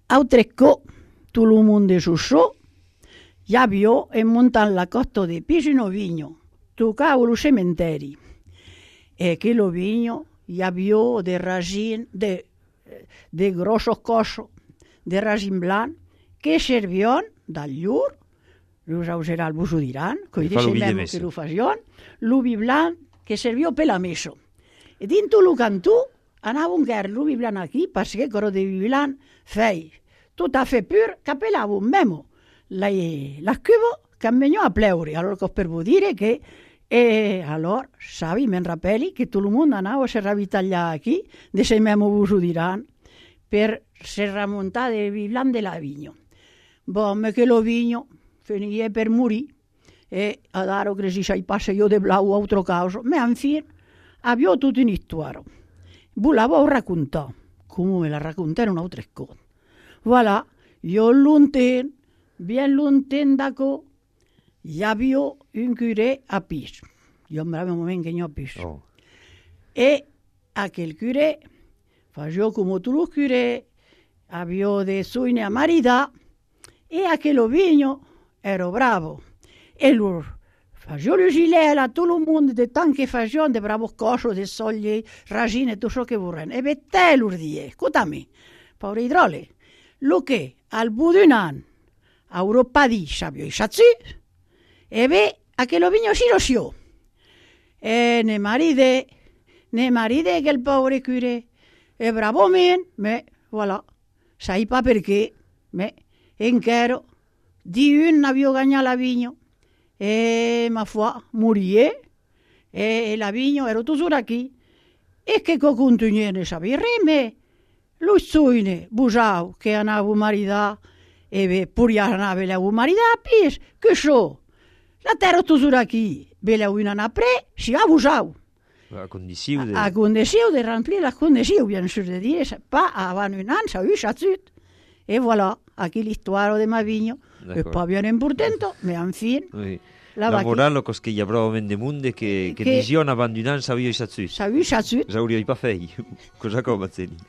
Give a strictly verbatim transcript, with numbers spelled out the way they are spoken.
Autreco, tout le monde est chaud. Yabio e montant la costa de Pisino Vigno, toccavo lo cementeri. E che lo vigno, yabio de ragin, de, de grossos cosos, de ragin blanc, que servion d'allur, los auseral vos ho diran, que dicem que lo facion, l'uvi blanc que servio per la meso. E dinto lo cantù, anava un guer l'uvi blanc aquí, perché coro de vi blanc fei, tot a fe pur, capellavo un memo, la, la cubo cambiò a pleure, allora che per voi dire che e allora, sabi, men rappelli che tutto il mondo andava a se ravitagliare qui, de se memo vos ho diran, per se remontare del vivlan de la vigno. Bon, me che lo vigno finì per morire, e adaro che si sai passa io de blau altro causa, ma infine avevo tutto in storia. Volevo raccontare, come me la raccontare un'altra cosa. Voilà, io lontano, bien lontano da qua, hi havia un curé a pis. Jo em brava un moment que no a pis. Oh. E aquel curé, faceva come tutti i curé, aveva de suine a marità, e aquel vigno era bravo. E lui faceva le gilet a tutto il mondo, de tant che facevano, de bravo coso, de soglie, ragine, tutto ciò che vorremmo. E per te lui die, scusami, povero idrole, lo che al bout d'un anno, a Europa di, sapio, i sazzi, e beh, a che lo vigno si roció. E ne maride, ne maride che il povero curé, e bravo men, me, voilà, sai pas perché, me, enchero, di un avio gagnato la vigno, e ma foi, morie, e la vigno ero toujours qui, e che co continuè ne sapere, me, lui suine, busau, che andavo marità, e beh, pure andavo la marità, pis, che so, la terra toujours qui, bella una napre, si va busau. A condició de... A condició de remplir la condició, bien sûr de dire, pas avant un an, ça eu chatsut. Et voilà, aquí l'histoire de ma vigno, è pas bien importante, mais enfin, oui. La moral, cos que hi haurà homen de munde que, que, que dision abandonant s'havia i satsut. S'havia i satsut. S'hauria i pas fei, cosa com a tenir.